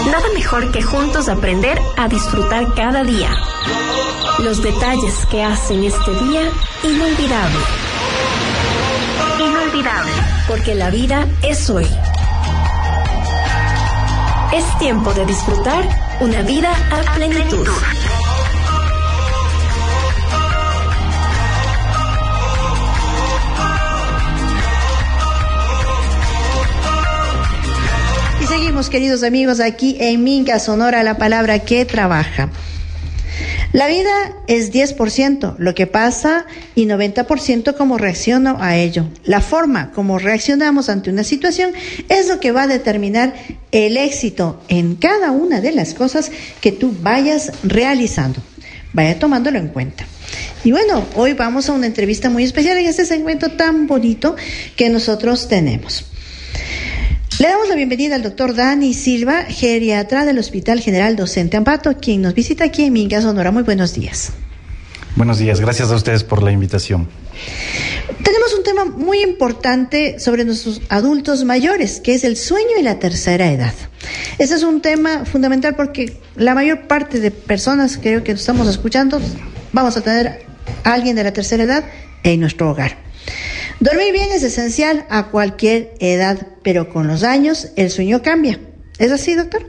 Nada mejor que juntos aprender a disfrutar cada día. Los detalles que hacen este día inolvidable. Inolvidable. Porque la vida es hoy. Es tiempo de disfrutar una vida a plenitud. Y seguimos, queridos amigos, aquí en Minga Sonora, la palabra que trabaja. La vida es 10% lo que pasa y 90% cómo reacciono a ello. La forma como reaccionamos ante una situación es lo que va a determinar el éxito en cada una de las cosas que tú vayas realizando. Vaya tomándolo en cuenta. Y bueno, hoy vamos a una entrevista muy especial en este segmento tan bonito que nosotros tenemos. Le damos la bienvenida al doctor Dani Silva, geriatra del Hospital General Docente Ambato, quien nos visita aquí en Minga Sonora. Muy buenos días. Buenos días, gracias a ustedes por la invitación. Tenemos un tema muy importante sobre nuestros adultos mayores, que es el sueño y la tercera edad. Ese es un tema fundamental porque la mayor parte de personas, creo que estamos escuchando, vamos a tener a alguien de la tercera edad en nuestro hogar. Dormir bien es esencial a cualquier edad, pero con los años el sueño cambia. ¿Es así, doctor?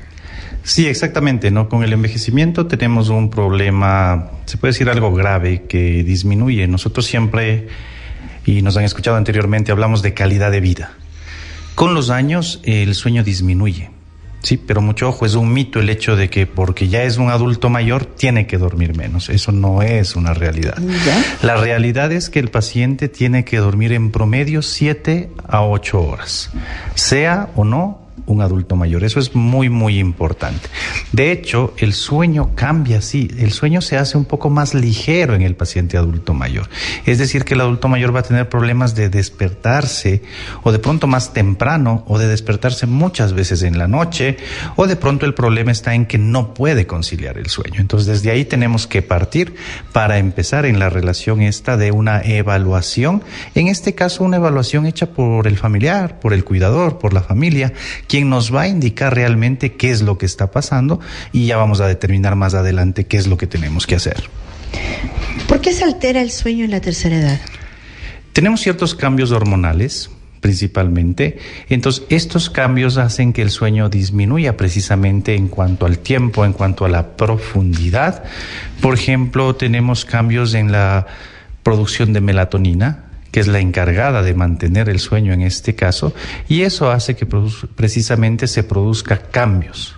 Sí, exactamente, ¿no? Con el envejecimiento tenemos un problema, se puede decir algo grave, que disminuye. Nosotros siempre, y nos han escuchado anteriormente, hablamos de calidad de vida. Con los años el sueño disminuye. Sí, pero mucho ojo, es un mito el hecho de que porque ya es un adulto mayor tiene que dormir menos. Eso no es una realidad. ¿Ya? La realidad es que el paciente tiene que dormir en promedio 7 a 8 horas, sea o no un adulto mayor. Eso es muy, muy importante. De hecho, el sueño cambia, sí. El sueño se hace un poco más ligero en el paciente adulto mayor. Es decir, que el adulto mayor va a tener problemas de despertarse o de pronto más temprano o de despertarse muchas veces en la noche, o de pronto el problema está en que no puede conciliar el sueño. Entonces, desde ahí tenemos que partir para empezar en la relación esta de una evaluación. En este caso, una evaluación hecha por el familiar, por el cuidador, por la familia, quien nos va a indicar realmente qué es lo que está pasando y ya vamos a determinar más adelante qué es lo que tenemos que hacer. ¿Por qué se altera el sueño en la tercera edad? Tenemos ciertos cambios hormonales, principalmente. Entonces, estos cambios hacen que el sueño disminuya precisamente en cuanto al tiempo, en cuanto a la profundidad. Por ejemplo, tenemos cambios en la producción de melatonina, que es la encargada de mantener el sueño en este caso, y eso hace que precisamente se produzca cambios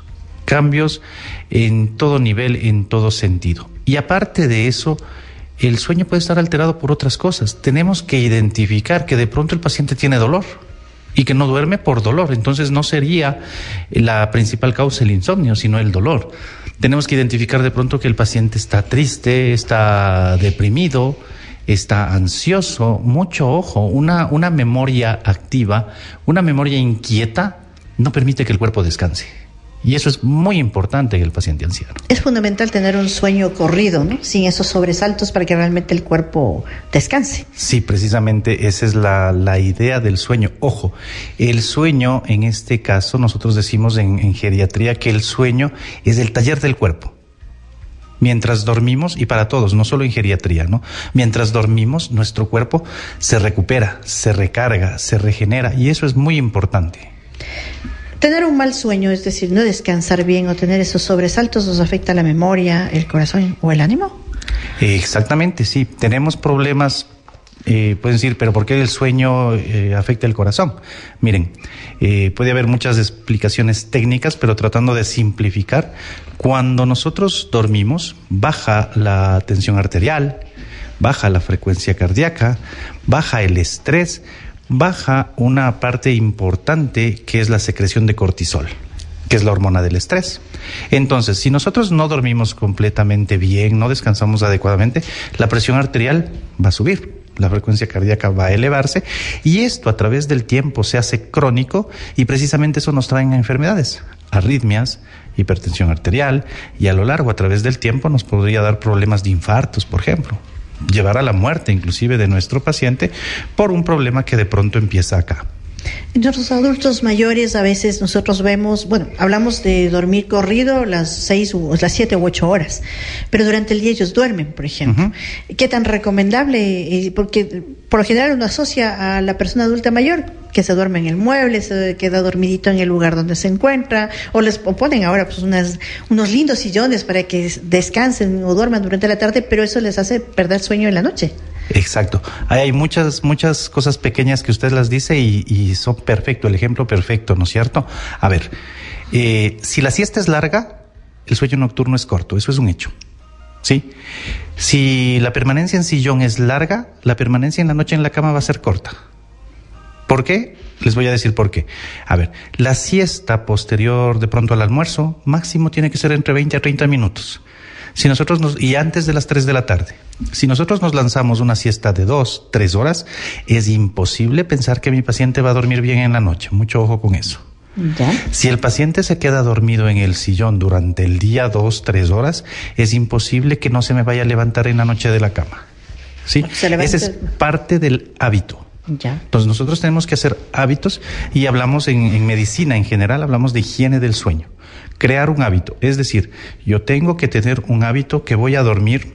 en todo nivel, en todo sentido. Y aparte de eso, el sueño puede estar alterado por otras cosas. Tenemos que identificar que de pronto el paciente tiene dolor y que no duerme por dolor. Entonces no sería la principal causa el insomnio, sino el dolor. Tenemos que identificar de pronto que el paciente está triste, está deprimido, está ansioso. Mucho ojo, una memoria activa, una memoria inquieta no permite que el cuerpo descanse. Y eso es muy importante en el paciente anciano. Es fundamental tener un sueño corrido, ¿no? Sin esos sobresaltos para que realmente el cuerpo descanse. Sí, precisamente esa es la idea del sueño. Ojo, el sueño, en este caso, nosotros decimos en geriatría que el sueño es el taller del cuerpo. Mientras dormimos, y para todos, no solo en geriatría, ¿no? Mientras dormimos, nuestro cuerpo se recupera, se recarga, se regenera, y eso es muy importante. Tener un mal sueño, es decir, no descansar bien o tener esos sobresaltos, ¿nos afecta la memoria, el corazón o el ánimo? Exactamente, sí. Tenemos problemas, pueden decir, pero ¿por qué el sueño afecta el corazón? Miren, puede haber muchas explicaciones técnicas, pero tratando de simplificar, cuando nosotros dormimos, baja la tensión arterial, baja la frecuencia cardíaca, baja el estrés, baja una parte importante que es la secreción de cortisol, que es la hormona del estrés. Entonces, si nosotros no dormimos completamente bien, no descansamos adecuadamente, la presión arterial va a subir, la frecuencia cardíaca va a elevarse, y esto a través del tiempo se hace crónico, y precisamente eso nos trae enfermedades, arritmias, hipertensión arterial, y a lo largo, a través del tiempo, nos podría dar problemas de infartos, por ejemplo, llevar a la muerte inclusive de nuestro paciente por un problema que de pronto empieza acá. Los adultos mayores a veces nosotros vemos, hablamos de dormir corrido las 7 u 8 horas, pero durante el día ellos duermen, por ejemplo. ¿Qué tan recomendable? Porque por lo general uno asocia a la persona adulta mayor que se duerme en el mueble, se queda dormidito en el lugar donde se encuentra, o les ponen ahora pues unos lindos sillones para que descansen o duerman durante la tarde, pero eso les hace perder sueño en la noche. Exacto. Hay muchas cosas pequeñas que usted las dice y son perfecto, el ejemplo perfecto, ¿no es cierto? A ver, si la siesta es larga, el sueño nocturno es corto, eso es un hecho, ¿sí? Si la permanencia en sillón es larga, la permanencia en la noche en la cama va a ser corta. ¿Por qué? Les voy a decir por qué. A ver, la siesta posterior de pronto al almuerzo, máximo tiene que ser entre 20 a 30 minutos. Si nosotros y antes de las 3 de la tarde. Si nosotros nos lanzamos una siesta de 2, 3 horas, es imposible pensar que mi paciente va a dormir bien en la noche. Mucho ojo con eso. ¿Ya? Si el paciente se queda dormido en el sillón durante el día 2, 3 horas, es imposible que no se me vaya a levantar en la noche de la cama. ¿Sí? Ese es parte del hábito. Ya. Entonces nosotros tenemos que hacer hábitos y hablamos en medicina en general, hablamos de higiene del sueño. Crear un hábito, es decir, yo tengo que tener un hábito que voy a dormir,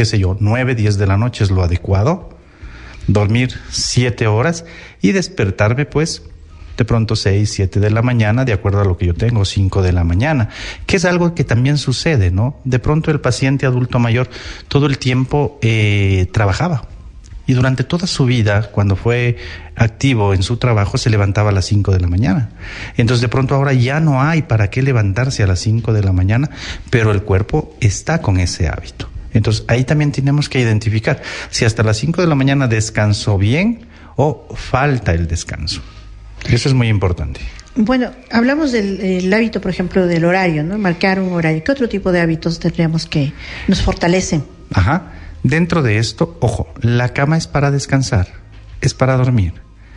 9, 10 de la noche es lo adecuado, dormir 7 horas y despertarme pues de pronto 6, 7 de la mañana, de acuerdo a lo que yo tengo, 5 de la mañana, que es algo que también sucede, ¿no? De pronto el paciente adulto mayor todo el tiempo trabajaba. Y durante toda su vida, cuando fue activo en su trabajo, se levantaba a las 5 de la mañana. Entonces, de pronto ahora ya no hay para qué levantarse a las 5 de la mañana, pero el cuerpo está con ese hábito. Entonces, ahí también tenemos que identificar si hasta las 5 de la mañana descansó bien o falta el descanso. Eso es muy importante. Bueno, hablamos del hábito, por ejemplo, del horario, ¿no? Marcar un horario. ¿Qué otro tipo de hábitos tendríamos que nos fortalecen? Ajá. Dentro de esto, ojo, la cama es para descansar, es para dormir.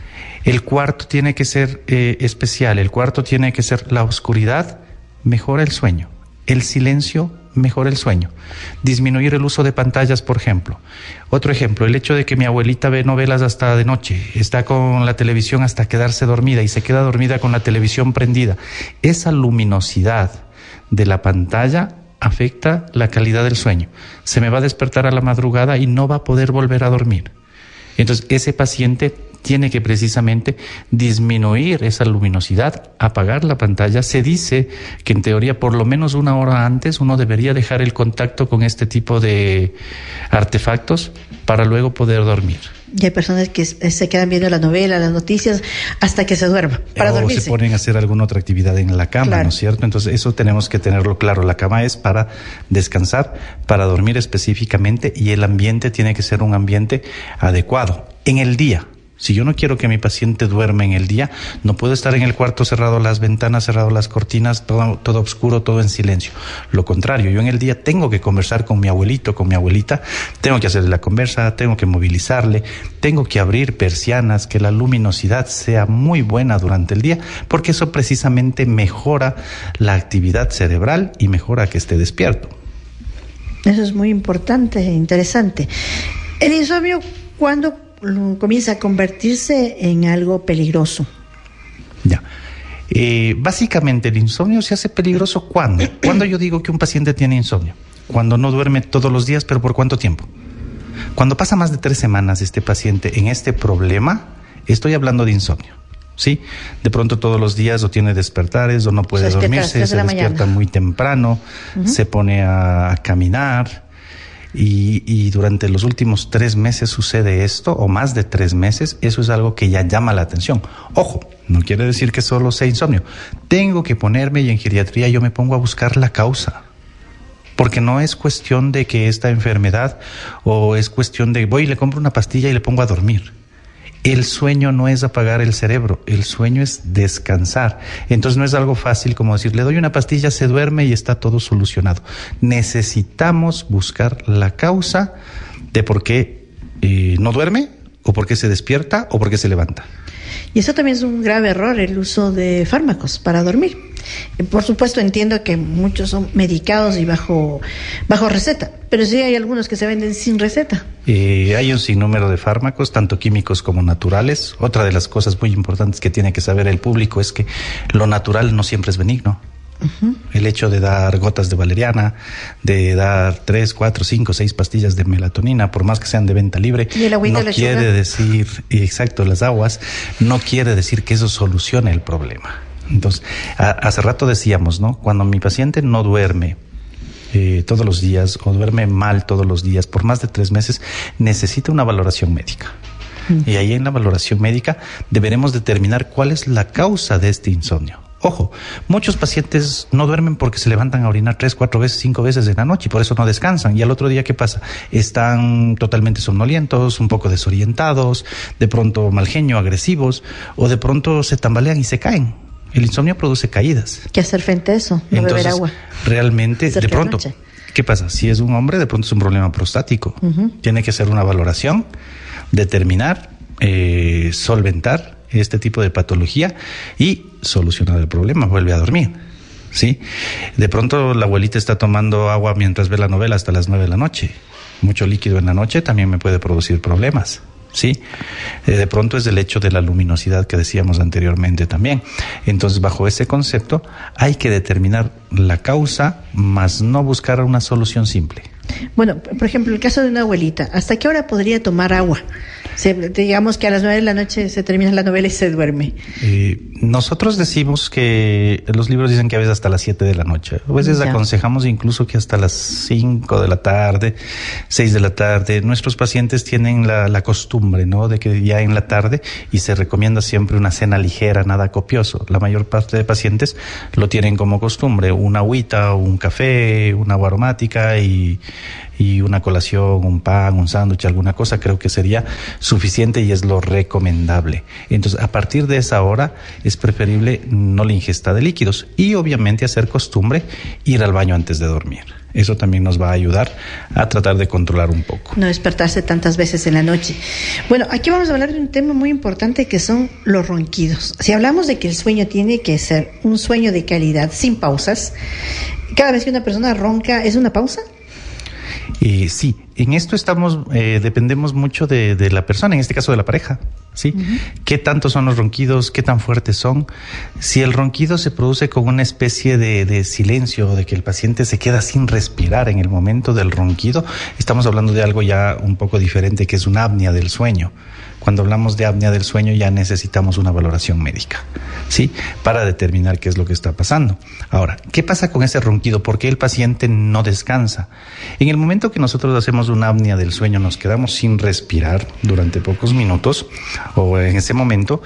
El cuarto tiene que ser especial, el cuarto tiene que ser la oscuridad, mejora el sueño. El silencio mejora el sueño. Disminuir el uso de pantallas, por ejemplo. Otro ejemplo, el hecho de que mi abuelita ve novelas hasta de noche, está con la televisión hasta quedarse dormida y se queda dormida con la televisión prendida. Esa luminosidad de la pantalla afecta la calidad del sueño. Se me va a despertar a la madrugada y no va a poder volver a dormir. Entonces, ese paciente tiene que precisamente disminuir esa luminosidad, apagar la pantalla. Se dice que en teoría por lo menos 1 hora antes uno debería dejar el contacto con este tipo de artefactos para luego poder dormir. Y hay personas que se quedan viendo la novela, las noticias, hasta que se duerma, para dormirse. O se ponen a hacer alguna otra actividad en la cama, claro. ¿No es cierto? Entonces eso tenemos que tenerlo claro. La cama es para descansar, para dormir específicamente, y el ambiente tiene que ser un ambiente adecuado. En el día, si yo no quiero que mi paciente duerma en el día, no puedo estar en el cuarto cerrado las ventanas, cerrado las cortinas, todo oscuro, todo en silencio. Lo contrario, yo en el día tengo que conversar con mi abuelito, con mi abuelita, tengo que hacerle la conversa, tengo que movilizarle, tengo que abrir persianas, que la luminosidad sea muy buena durante el día, porque eso precisamente mejora la actividad cerebral y mejora que esté despierto. Eso es muy importante e interesante. El insomnio, ¿cuándo comienza a convertirse en algo peligroso? Ya. Básicamente el insomnio se hace peligroso ¿cuándo? Cuando yo digo que un paciente tiene insomnio, cuando no duerme todos los días, pero ¿por cuánto tiempo? Cuando pasa más de 3 semanas este paciente en este problema, estoy hablando de insomnio, ¿sí? De pronto todos los días o tiene despertares o no puede dormirse, se despierta muy temprano, se pone a caminar. Y durante los últimos 3 meses sucede esto, o más de 3 meses, eso es algo que ya llama la atención. Ojo, no quiere decir que solo sea insomnio. Tengo que ponerme, y en geriatría yo me pongo a buscar la causa. Porque no es cuestión de que esta enfermedad, o es cuestión de voy y le compro una pastilla y le pongo a dormir. El sueño no es apagar el cerebro, el sueño es descansar. Entonces no es algo fácil como decir, le doy una pastilla, se duerme y está todo solucionado. Necesitamos buscar la causa de por qué no duerme, o por qué se despierta, o por qué se levanta. Y eso también es un grave error, el uso de fármacos para dormir. Por supuesto entiendo que muchos son medicados y bajo receta, pero sí hay algunos que se venden sin receta. Hay un sinnúmero de fármacos, tanto químicos como naturales. Otra de las cosas muy importantes que tiene que saber el público es que lo natural no siempre es benigno. Uh-huh. El hecho de dar gotas de valeriana, de dar 3, 4, 5, 6 pastillas de melatonina, por más que sean de venta libre, no quiere decir, exacto, las aguas, no quiere decir que eso solucione el problema. Entonces, hace rato decíamos, ¿no? Cuando mi paciente no duerme todos los días o duerme mal todos los días por más de 3 meses, necesita una valoración médica. Y ahí en la valoración médica deberemos determinar cuál es la causa de este insomnio. Ojo, muchos pacientes no duermen porque se levantan a orinar 3, 4 veces, 5 veces en la noche y por eso no descansan. Y al otro día, ¿qué pasa? Están totalmente somnolientos, un poco desorientados, de pronto mal genio, agresivos, o de pronto se tambalean y se caen. El insomnio produce caídas. ¿Qué hacer frente a eso? No beber agua. Realmente, de pronto, ¿qué pasa? Si es un hombre, de pronto es un problema prostático. Uh-huh. Tiene que hacer una valoración, determinar, solventar este tipo de patología y solucionar el problema, vuelve a dormir, ¿sí? De pronto la abuelita está tomando agua mientras ve la novela hasta las 9 de la noche. Mucho líquido en la noche también me puede producir problemas, ¿sí? De pronto es el hecho de la luminosidad que decíamos anteriormente también. Entonces, bajo ese concepto hay que determinar la causa, más no buscar una solución simple. Bueno, por ejemplo, el caso de una abuelita, ¿hasta qué hora podría tomar agua? Digamos que a las 9 de la noche se termina la novela y se duerme. Nosotros decimos que los libros dicen que a veces hasta las 7 de la noche. A veces aconsejamos incluso que hasta las 5 de la tarde, 6 de la tarde. Nuestros pacientes tienen la costumbre, ¿no?, de que ya en la tarde, y se recomienda siempre una cena ligera, nada copioso. La mayor parte de pacientes lo tienen como costumbre, una agüita, un café, una agua aromática y una colación, un pan, un sándwich, alguna cosa, creo que sería suficiente y es lo recomendable. Entonces, a partir de esa hora es preferible no la ingesta de líquidos y obviamente hacer costumbre ir al baño antes de dormir. Eso también nos va a ayudar a tratar de controlar un poco. No despertarse tantas veces en la noche. Bueno, aquí vamos a hablar de un tema muy importante que son los ronquidos. Si hablamos de que el sueño tiene que ser un sueño de calidad, sin pausas, cada vez que una persona ronca, ¿es una pausa? Sí, en esto dependemos mucho de la persona, en este caso de la pareja, ¿sí? Uh-huh. ¿Qué tanto son los ronquidos? ¿Qué tan fuertes son? Si el ronquido se produce con una especie de silencio, de que el paciente se queda sin respirar en el momento del ronquido, estamos hablando de algo ya un poco diferente, que es una apnea del sueño. Cuando hablamos de apnea del sueño ya necesitamos una valoración médica, ¿sí?, para determinar qué es lo que está pasando. Ahora, ¿qué pasa con ese ronquido? ¿Por qué el paciente no descansa? En el momento que nosotros hacemos una apnea del sueño, nos quedamos sin respirar durante pocos minutos, o en ese momento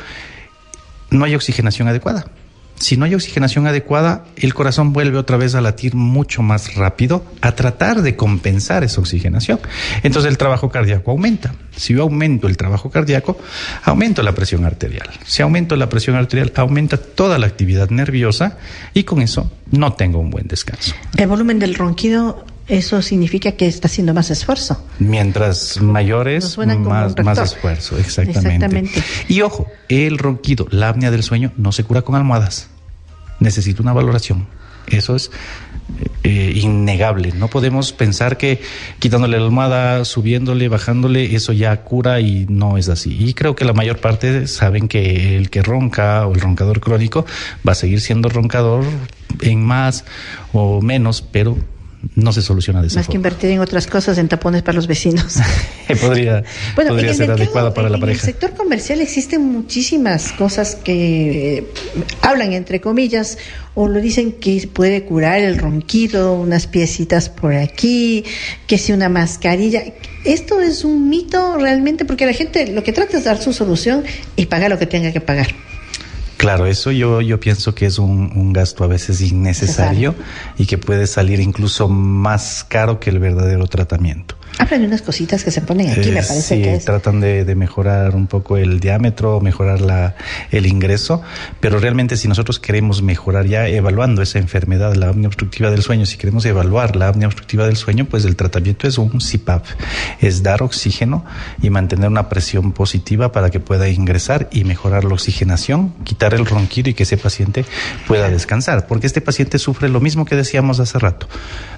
no hay oxigenación adecuada. Si no hay oxigenación adecuada, el corazón vuelve otra vez a latir mucho más rápido a tratar de compensar esa oxigenación. Entonces el trabajo cardíaco aumenta. Si yo aumento el trabajo cardíaco, aumento la presión arterial. Si aumento la presión arterial, aumenta toda la actividad nerviosa y con eso no tengo un buen descanso. El volumen del ronquido, eso significa que está haciendo más esfuerzo. Mientras mayores, más esfuerzo, exactamente. Y ojo, el ronquido, la apnea del sueño, no se cura con almohadas. Necesita una valoración. Eso es innegable. No podemos pensar que quitándole la almohada, subiéndole, bajándole, eso ya cura, y no es así. Y creo que la mayor parte saben que el que ronca o el roncador crónico va a seguir siendo roncador en más o menos, pero no se soluciona de esa Más forma. Que invertir en otras cosas, en tapones para los vecinos. podría ser adecuada para la pareja. En el sector comercial existen muchísimas cosas que hablan entre comillas o lo dicen que puede curar el ronquido, unas piecitas por aquí, que si una mascarilla. ¿Esto es un mito realmente? Porque la gente lo que trata es dar su solución y pagar lo que tenga que pagar. Claro, eso yo pienso que es un gasto a veces innecesario y que puede salir incluso más caro que el verdadero tratamiento. Hablan de unas cositas que se ponen aquí, me parece sí, que es. Tratan de mejorar un poco el diámetro, mejorar el ingreso, pero realmente si nosotros queremos mejorar ya evaluando esa enfermedad, la apnea obstructiva del sueño, si queremos evaluar la apnea obstructiva del sueño, pues el tratamiento es un CPAP, es dar oxígeno y mantener una presión positiva para que pueda ingresar y mejorar la oxigenación, quitar el ronquido y que ese paciente pueda descansar, porque este paciente sufre lo mismo que decíamos hace rato,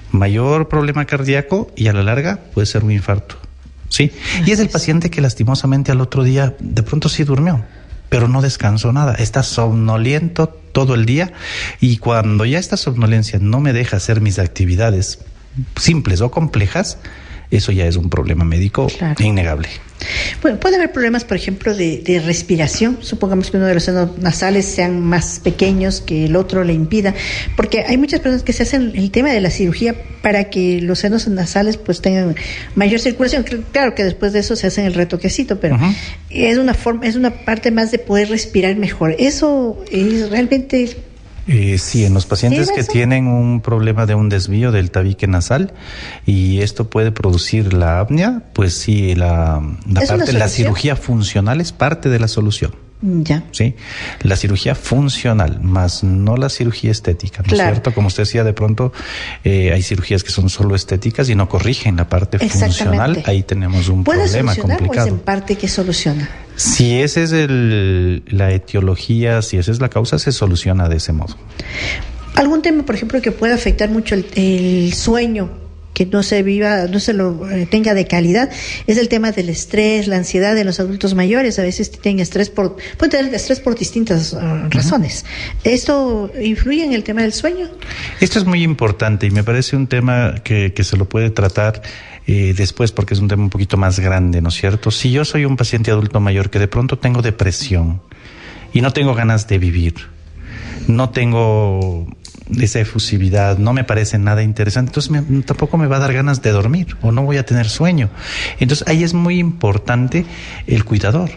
mayor problema cardíaco y a la larga puede ser un infarto, ¿sí? Y es el paciente que lastimosamente al otro día de pronto sí durmió, pero no descansó nada, está somnoliento todo el día y cuando ya esta somnolencia no me deja hacer mis actividades simples o complejas, eso ya es un problema médico innegable. Bueno, puede haber problemas, por ejemplo, de respiración. Supongamos que uno de los senos nasales sean más pequeños, que el otro le impida, porque hay muchas personas que se hacen el tema de la cirugía para que los senos nasales pues tengan mayor circulación. Claro que después de eso se hacen el retoquecito, pero es una parte más de poder respirar mejor. Eso es realmente... sí, en los pacientes que tienen un problema de un desvío del tabique nasal y esto puede producir la apnea, pues sí, la cirugía funcional es parte de la solución. Ya. Sí, la cirugía funcional, más no la cirugía estética, ¿no es cierto? Como usted decía, de pronto hay cirugías que son solo estéticas y no corrigen la parte funcional. Ahí tenemos un problema complicado. ¿Puede solucionar o es en parte que soluciona? Si esa es la etiología, si esa es la causa, se soluciona de ese modo. ¿Algún tema, por ejemplo, que pueda afectar mucho el sueño, que no se lo tenga de calidad? Es el tema del estrés, la ansiedad de los adultos mayores. A veces pueden tener estrés por distintas razones. ¿Esto influye en el tema del sueño? Esto es muy importante y me parece un tema que se lo puede tratar después, porque es un tema un poquito más grande, ¿no es cierto? Si yo soy un paciente adulto mayor que de pronto tengo depresión y no tengo ganas de vivir, no tengo esa efusividad, no me parece nada interesante, entonces tampoco me va a dar ganas de dormir o no voy a tener sueño. Entonces ahí es muy importante el cuidador.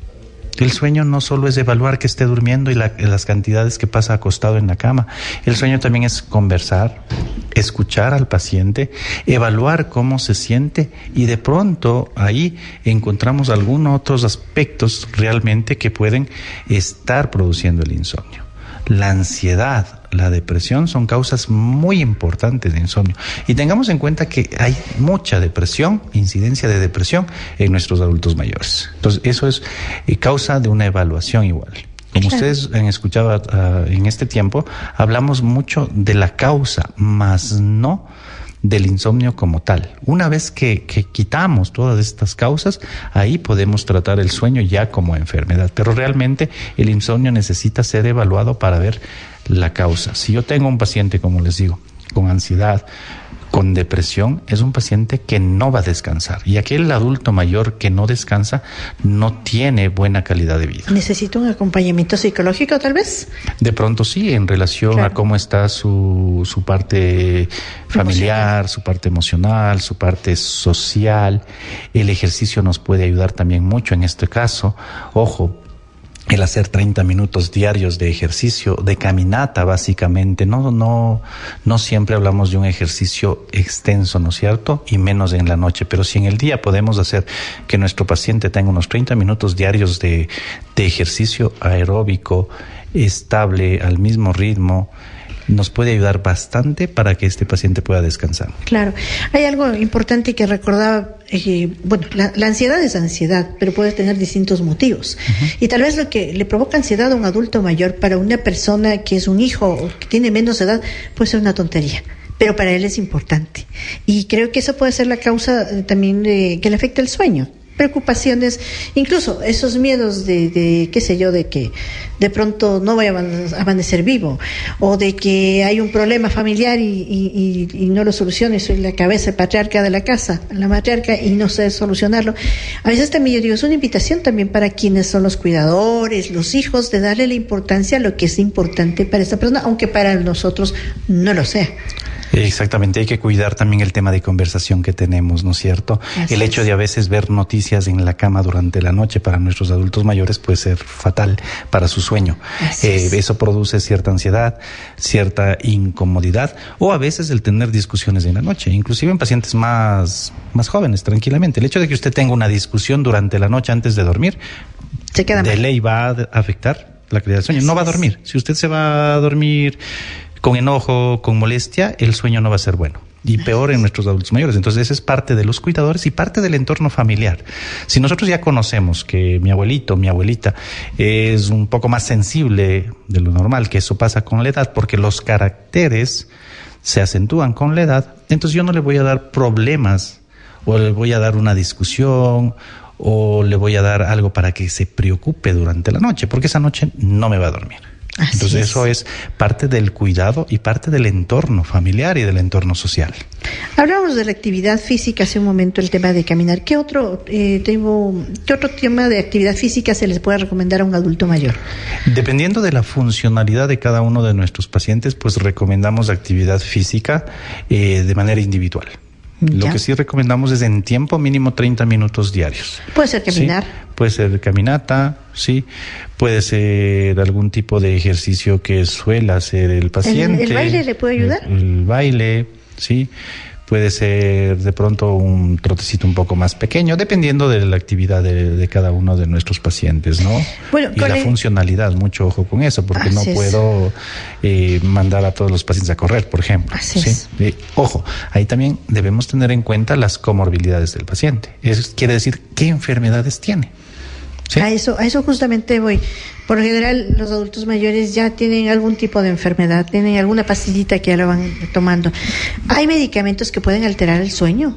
El sueño no solo es evaluar que esté durmiendo y las cantidades que pasa acostado en la cama. El sueño también es conversar, escuchar al paciente, evaluar cómo se siente y de pronto ahí encontramos algunos otros aspectos realmente que pueden estar produciendo el insomnio. La ansiedad, la depresión son causas muy importantes de insomnio. Y tengamos en cuenta que hay mucha depresión, incidencia de depresión en nuestros adultos mayores. Entonces, eso es causa de una evaluación igual. Como ustedes han escuchado en este tiempo, hablamos mucho de la causa, más no del insomnio como tal. Una vez que quitamos todas estas causas, ahí podemos tratar el sueño ya como enfermedad. Pero realmente el insomnio necesita ser evaluado para ver la causa. Si yo tengo un paciente, como les digo, con ansiedad, con depresión, es un paciente que no va a descansar. Y aquel adulto mayor que no descansa no tiene buena calidad de vida. ¿Necesita un acompañamiento psicológico, tal vez? De pronto sí, en relación a cómo está su parte familiar, su parte emocional, su parte social. El ejercicio nos puede ayudar también mucho en este caso. Ojo, el hacer 30 minutos diarios de ejercicio, de caminata básicamente, no siempre hablamos de un ejercicio extenso, ¿no es cierto? Y menos en la noche, pero si en el día podemos hacer que nuestro paciente tenga unos 30 minutos diarios de ejercicio aeróbico, estable, al mismo ritmo, nos puede ayudar bastante para que este paciente pueda descansar. Claro. Hay algo importante que recordaba, la ansiedad es ansiedad, pero puede tener distintos motivos. Y tal vez lo que le provoca ansiedad a un adulto mayor, para una persona que es un hijo o que tiene menos edad, puede ser una tontería. Pero para él es importante. Y creo que eso puede ser la causa también que le afecta el sueño. Preocupaciones, incluso esos miedos de qué sé yo, de que de pronto no vaya a amanecer vivo, o de que hay un problema familiar y no lo solucione, soy la cabeza, el patriarca de la casa, la matriarca, y no sé solucionarlo. A veces también yo digo, es una invitación también para quienes son los cuidadores, los hijos, de darle la importancia a lo que es importante para esta persona, aunque para nosotros no lo sea. Exactamente, hay que cuidar también el tema de conversación que tenemos, ¿no es cierto? El hecho de a veces ver noticias en la cama durante la noche para nuestros adultos mayores puede ser fatal para su sueño. Eso produce cierta ansiedad, cierta incomodidad, o a veces el tener discusiones en la noche, inclusive en pacientes más jóvenes, tranquilamente. El hecho de que usted tenga una discusión durante la noche antes de dormir, de ley va a afectar la calidad del sueño. No va a dormir. Si usted se va a dormir con enojo, con molestia, el sueño no va a ser bueno. Y peor en nuestros adultos mayores. Entonces, esa es parte de los cuidadores y parte del entorno familiar. Si nosotros ya conocemos que mi abuelito, mi abuelita es un poco más sensible de lo normal, que eso pasa con la edad, porque los caracteres se acentúan con la edad, entonces yo no le voy a dar problemas, o le voy a dar una discusión, o le voy a dar algo para que se preocupe durante la noche, porque esa noche no me va a dormir. Entonces eso es parte del cuidado y parte del entorno familiar y del entorno social. Hablamos de la actividad física hace un momento, el tema de caminar. ¿Qué otro tema de actividad física se les puede recomendar a un adulto mayor? Dependiendo de la funcionalidad de cada uno de nuestros pacientes, pues recomendamos actividad física de manera individual. Lo que sí recomendamos es en tiempo mínimo 30 minutos diarios. ¿Puede ser caminar? ¿Sí? Puede ser caminata, sí. Puede ser algún tipo de ejercicio que suele hacer el paciente. ¿El baile le puede ayudar? El baile, sí. Puede ser de pronto un trotecito un poco más pequeño, dependiendo de la actividad de cada uno de nuestros pacientes, ¿no? Bueno, y la funcionalidad, mucho ojo con eso, porque no puedo mandar a todos los pacientes a correr, por ejemplo. Ojo, ahí también debemos tener en cuenta las comorbilidades del paciente. Eso quiere decir qué enfermedades tiene. ¿Sí? A eso justamente voy. Por lo general, los adultos mayores ya tienen algún tipo de enfermedad, tienen alguna pastillita que ya la van tomando. ¿Hay medicamentos que pueden alterar el sueño?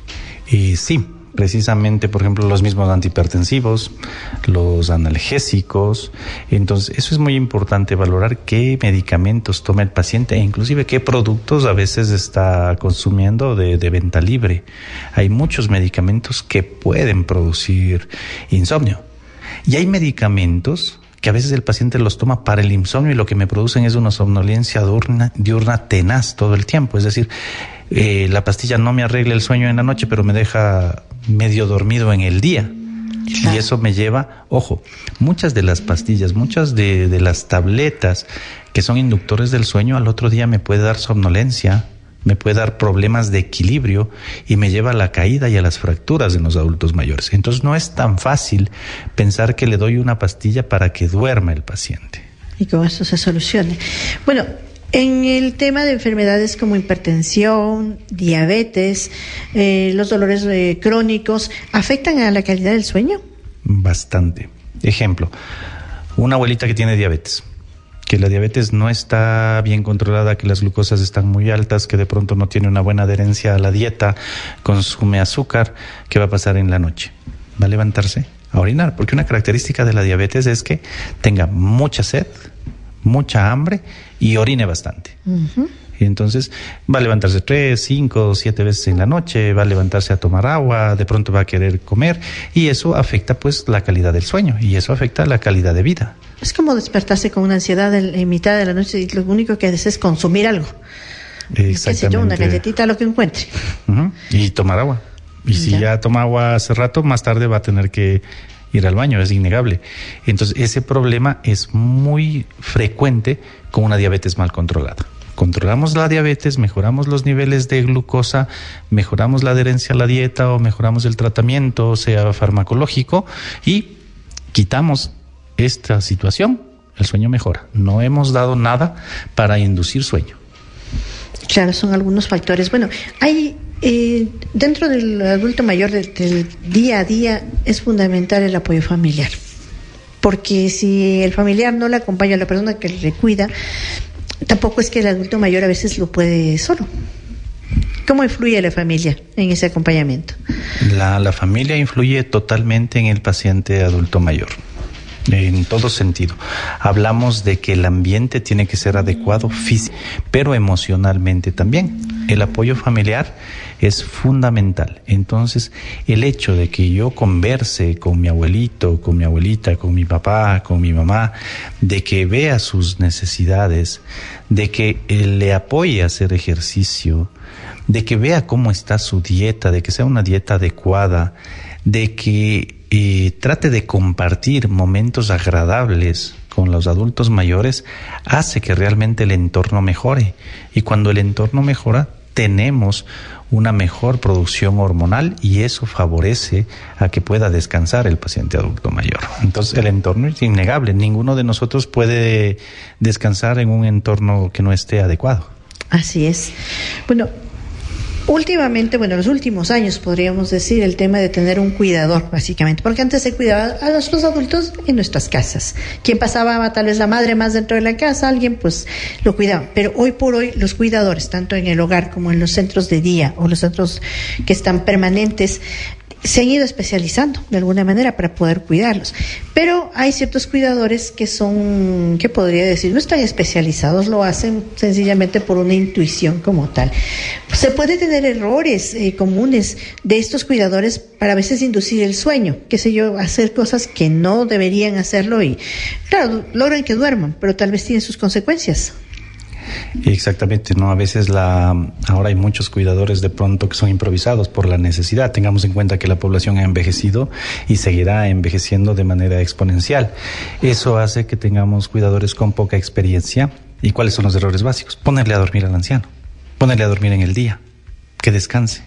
Sí, precisamente, por ejemplo, los mismos antihipertensivos, los analgésicos. Entonces, eso es muy importante, valorar qué medicamentos toma el paciente e inclusive qué productos a veces está consumiendo de venta libre. Hay muchos medicamentos que pueden producir insomnio. Y hay medicamentos que a veces el paciente los toma para el insomnio y lo que me producen es una somnolencia diurna tenaz todo el tiempo. Es decir, la pastilla no me arregla el sueño en la noche, pero me deja medio dormido en el día. Y eso me lleva, ojo, muchas de las pastillas, muchas de las tabletas que son inductores del sueño, al otro día me puede dar somnolencia, me puede dar problemas de equilibrio y me lleva a la caída y a las fracturas en los adultos mayores. Entonces no es tan fácil pensar que le doy una pastilla para que duerma el paciente. Y con eso se solucione. Bueno, en el tema de enfermedades como hipertensión, diabetes, los dolores crónicos, ¿afectan a la calidad del sueño? Bastante. Ejemplo, una abuelita que tiene diabetes, que la diabetes no está bien controlada, que las glucosas están muy altas, que de pronto no tiene una buena adherencia a la dieta, consume azúcar, ¿qué va a pasar en la noche? Va a levantarse a orinar, porque una característica de la diabetes es que tenga mucha sed, mucha hambre y orine bastante. Y entonces va a levantarse 3, 5, 7 veces en la noche, va a levantarse a tomar agua, de pronto va a querer comer y eso afecta pues la calidad del sueño y eso afecta la calidad de vida. Es como despertarse con una ansiedad en mitad de la noche y lo único que haces es consumir algo. Exactamente. ¿Qué sé yo? Una galletita, lo que encuentre. Y tomar agua. Y si ya toma agua hace rato, más tarde va a tener que ir al baño, es innegable. Entonces ese problema es muy frecuente con una diabetes mal controlada. Controlamos la diabetes, mejoramos los niveles de glucosa, mejoramos la adherencia a la dieta o mejoramos el tratamiento, sea farmacológico, y quitamos esta situación, el sueño mejora. No hemos dado nada para inducir sueño. Claro, son algunos factores. Bueno, hay dentro del adulto mayor del día a día es fundamental el apoyo familiar, porque si el familiar no le acompaña a la persona que le cuida, tampoco es que el adulto mayor a veces lo puede solo. ¿Cómo influye la familia en ese acompañamiento? La familia influye totalmente en el paciente adulto mayor, en todo sentido. Hablamos de que el ambiente tiene que ser adecuado físico, pero emocionalmente también. El apoyo familiar es fundamental. Entonces, el hecho de que yo converse con mi abuelito, con mi abuelita, con mi papá, con mi mamá, de que vea sus necesidades, de que le apoye a hacer ejercicio, de que vea cómo está su dieta, de que sea una dieta adecuada, de que trate de compartir momentos agradables con los adultos mayores, hace que realmente el entorno mejore. Y cuando el entorno mejora, tenemos una mejor producción hormonal y eso favorece a que pueda descansar el paciente adulto mayor. Entonces, el entorno es innegable. Ninguno de nosotros puede descansar en un entorno que no esté adecuado. Así es. Bueno, últimamente, los últimos años podríamos decir el tema de tener un cuidador, básicamente, porque antes se cuidaba a los adultos en nuestras casas. Quien pasaba, tal vez la madre más dentro de la casa, alguien pues lo cuidaba. Pero hoy por hoy los cuidadores, tanto en el hogar como en los centros de día o los centros que están permanentes, se han ido especializando de alguna manera para poder cuidarlos. Pero hay ciertos cuidadores que son, ¿qué podría decir? No están especializados, lo hacen sencillamente por una intuición como tal. Se puede tener errores comunes de estos cuidadores para a veces inducir el sueño, qué sé yo, hacer cosas que no deberían hacerlo y, claro, logran que duerman, pero tal vez tienen sus consecuencias. Exactamente, ¿no? A veces ahora hay muchos cuidadores de pronto que son improvisados por la necesidad. Tengamos en cuenta que la población ha envejecido y seguirá envejeciendo de manera exponencial. Eso hace que tengamos cuidadores con poca experiencia. ¿Y cuáles son los errores básicos? Ponerle a dormir al anciano, ponerle a dormir en el día, que descanse,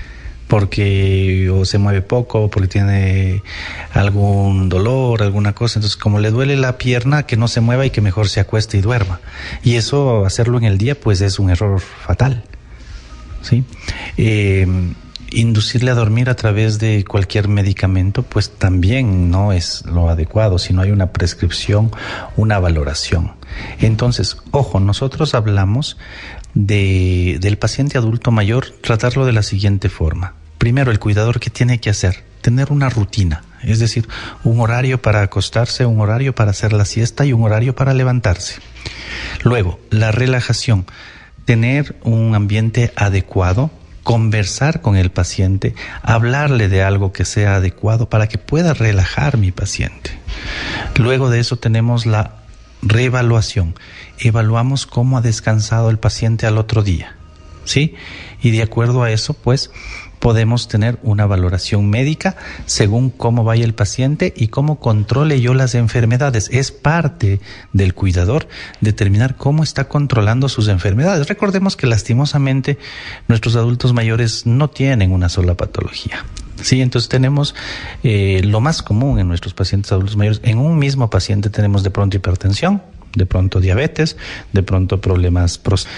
porque o se mueve poco, o porque tiene algún dolor, alguna cosa. Entonces, como le duele la pierna, que no se mueva y que mejor se acueste y duerma. Y eso, hacerlo en el día, pues es un error fatal, ¿sí? Inducirle a dormir a través de cualquier medicamento, pues también no es lo adecuado, si no hay una prescripción, una valoración. Entonces, ojo, nosotros hablamos del paciente adulto mayor, tratarlo de la siguiente forma. Primero, el cuidador, ¿qué tiene que hacer? Tener una rutina, es decir, un horario para acostarse, un horario para hacer la siesta y un horario para levantarse. Luego, la relajación, tener un ambiente adecuado, conversar con el paciente, hablarle de algo que sea adecuado para que pueda relajar mi paciente. Luego de eso tenemos la reevaluación. Evaluamos cómo ha descansado el paciente al otro día, ¿sí? Y de acuerdo a eso, pues, podemos tener una valoración médica según cómo vaya el paciente y cómo controle yo las enfermedades. Es parte del cuidador determinar cómo está controlando sus enfermedades. Recordemos que lastimosamente nuestros adultos mayores no tienen una sola patología. Sí, entonces tenemos lo más común en nuestros pacientes adultos mayores. En un mismo paciente tenemos de pronto hipertensión, de pronto diabetes, de pronto problemas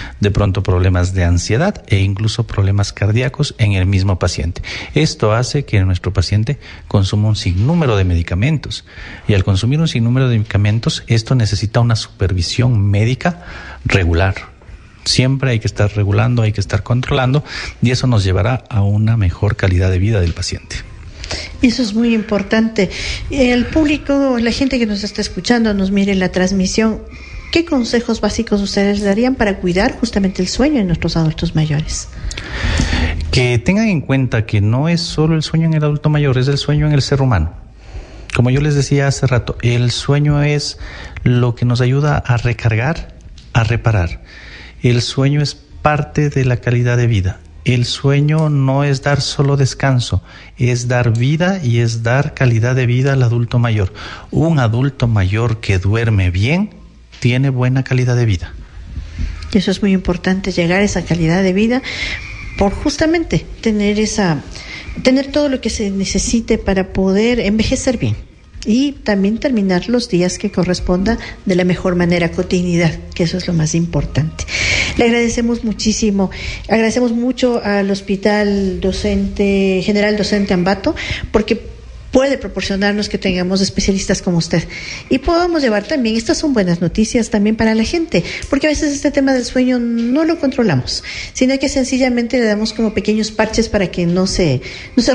de ansiedad e incluso problemas cardíacos en el mismo paciente. Esto hace que nuestro paciente consuma un sinnúmero de medicamentos y al consumir un sinnúmero de medicamentos, esto necesita una supervisión médica regular. Siempre hay que estar regulando, hay que estar controlando y eso nos llevará a una mejor calidad de vida del paciente. Eso es muy importante. El público, la gente que nos está escuchando, nos mire en la transmisión, ¿qué consejos básicos ustedes darían para cuidar justamente el sueño en nuestros adultos mayores? Que tengan en cuenta que no es solo el sueño en el adulto mayor, es el sueño en el ser humano. Como yo les decía hace rato, el sueño es lo que nos ayuda a recargar, a reparar. El sueño es parte de la calidad de vida. El sueño no es dar solo descanso, es dar vida y es dar calidad de vida al adulto mayor. Un adulto mayor que duerme bien tiene buena calidad de vida. Eso es muy importante, llegar a esa calidad de vida por justamente tener todo lo que se necesite para poder envejecer bien. Y también terminar los días que corresponda de la mejor manera, cotidianidad, que eso es lo más importante. Le agradecemos muchísimo, agradecemos mucho al Hospital General Docente Ambato, porque puede proporcionarnos que tengamos especialistas como usted y podamos llevar también, estas son buenas noticias también para la gente, porque a veces este tema del sueño no lo controlamos, sino que sencillamente le damos como pequeños parches para que no se rompa.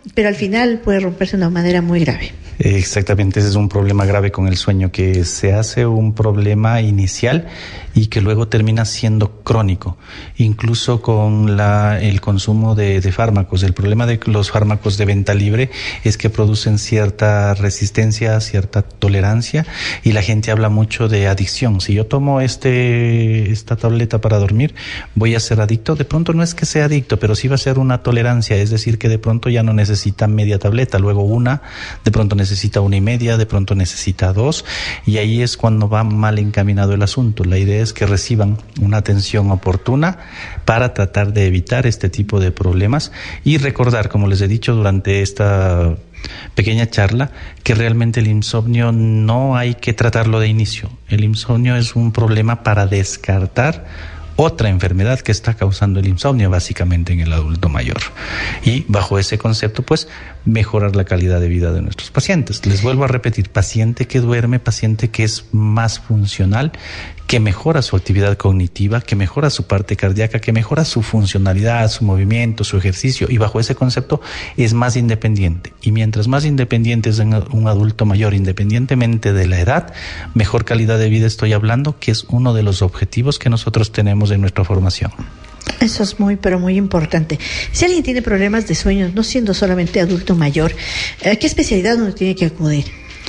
pero al final puede romperse de una manera muy grave. Exactamente, ese es un problema grave con el sueño, que se hace un problema inicial y que luego termina siendo crónico, incluso con el consumo de fármacos. El problema de los fármacos de venta libre es que producen cierta resistencia, cierta tolerancia, y la gente habla mucho de adicción. Si yo tomo esta tableta para dormir, voy a ser adicto. De pronto no es que sea adicto, pero sí va a ser una tolerancia, es decir, que de pronto ya no necesita media tableta, luego una, de pronto necesita 1.5, de pronto necesita 2, y ahí es cuando va mal encaminado el asunto. La idea es que reciban una atención oportuna para tratar de evitar este tipo de problemas y recordar, como les he dicho durante esta pequeña charla, que realmente el insomnio no hay que tratarlo de inicio. El insomnio es un problema para descartar otra enfermedad que está causando el insomnio, básicamente en el adulto mayor. Y bajo ese concepto, pues, mejorar la calidad de vida de nuestros pacientes. Les vuelvo a repetir, paciente que duerme, paciente que es más funcional, que mejora su actividad cognitiva, que mejora su parte cardíaca, que mejora su funcionalidad, su movimiento, su ejercicio, y bajo ese concepto es más independiente. Y mientras más independiente es un adulto mayor, independientemente de la edad, mejor calidad de vida estoy hablando, que es uno de los objetivos que nosotros tenemos en nuestra formación. Eso es muy, pero muy importante. Si alguien tiene problemas de sueño, no siendo solamente adulto mayor, ¿a qué especialidad uno tiene que acudir?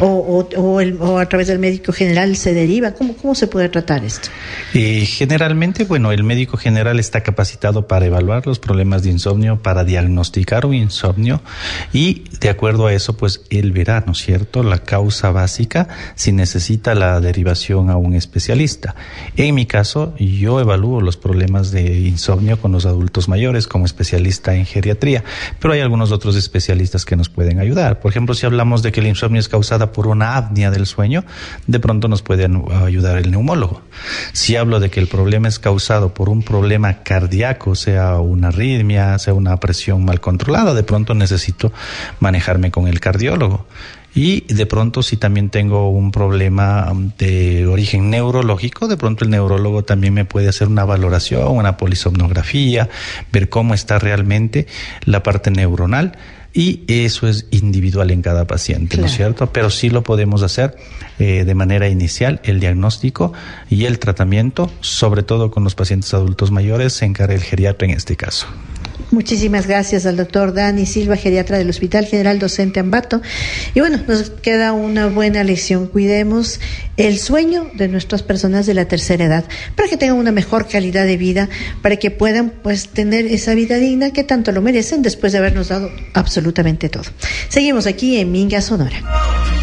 O a través del médico general se deriva. ¿Cómo se puede tratar esto? Generalmente, el médico general está capacitado para evaluar los problemas de insomnio, para diagnosticar un insomnio, y de acuerdo a eso, pues él verá, ¿no es cierto?, la causa básica, si necesita la derivación a un especialista. En mi caso, yo evalúo los problemas de insomnio con los adultos mayores como especialista en geriatría, pero hay algunos otros especialistas que nos pueden ayudar. Por ejemplo, si hablamos de que el insomnio es causado por una apnea del sueño, de pronto nos puede ayudar el neumólogo. Si hablo de que el problema es causado por un problema cardíaco, sea una arritmia, sea una presión mal controlada, de pronto necesito manejarme con el cardiólogo. Y de pronto, si también tengo un problema de origen neurológico, de pronto el neurólogo también me puede hacer una valoración, una polisomnografía, ver cómo está realmente la parte neuronal. Y eso es individual en cada paciente, claro, ¿no es cierto? Pero sí lo podemos hacer de manera inicial, el diagnóstico y el tratamiento, sobre todo con los pacientes adultos mayores, se encarga el geriatra en este caso. Muchísimas gracias al doctor Dani Silva, geriatra del Hospital General Docente Ambato. Y nos queda una buena lección. Cuidemos el sueño de nuestras personas de la tercera edad para que tengan una mejor calidad de vida, para que puedan tener esa vida digna que tanto lo merecen después de habernos dado absolutamente todo. Seguimos aquí en Minga Sonora.